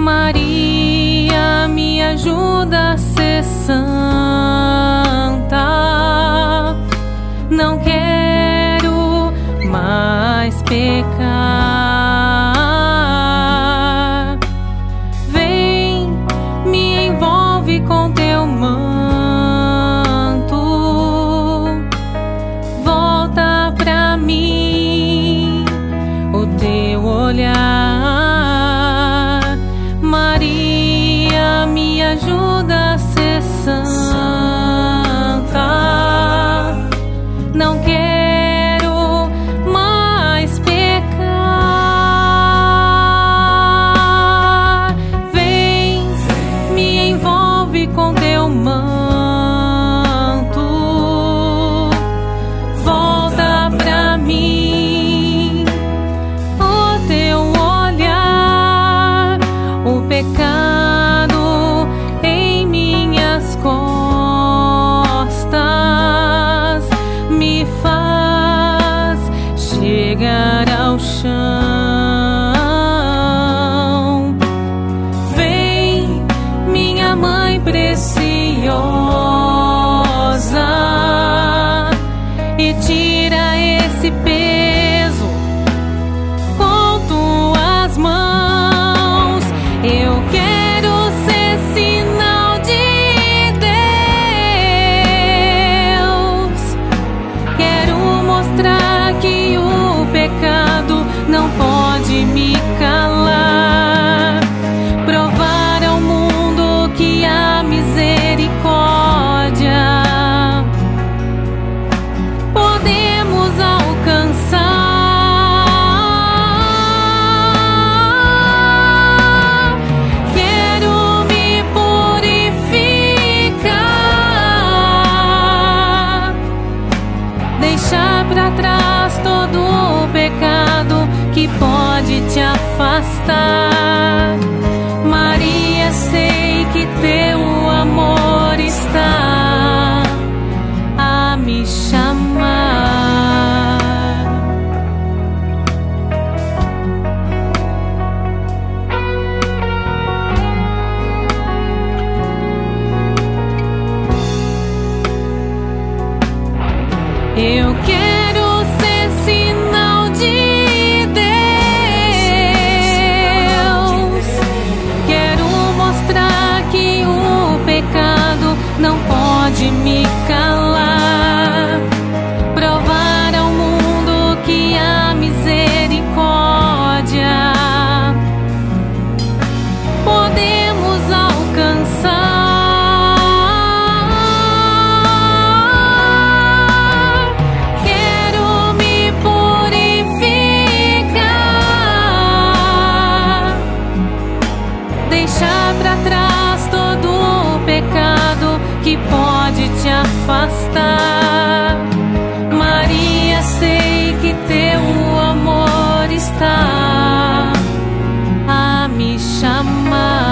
Maria, me ajuda a ser santa. Não quero mais pecar. Vem, me envolve com teu manto. Volta pra mim o teu olhar. Maria, me ajuda a ser santa. Não quero mais pecar. Vem, me envolve com teu manto. Volta pra mim o teu olhar. O pecado em minhas costas me faz chegar ao chão. Vem, minha mãe preciosa, e tira esse peso com tuas mãos. Eu quero ser sinal de Deus. Quero mostrar que o pecado não pode me calar. Provar ao mundo que a misericórdia podemos alcançar. Quero me purificar, deixar pra trás todo o pecado que pode te afastar. Maria, sei que teu amor está a me chamar. Eu quero ser sinal de Deus. Quero mostrar que o pecado não pode me calar. Provar ao mundo que a misericórdia podemos alcançar. Quero me purificar, deixar pra trás todo o pecado que pode te afastar. Maria, sei que teu amor está a me chamar.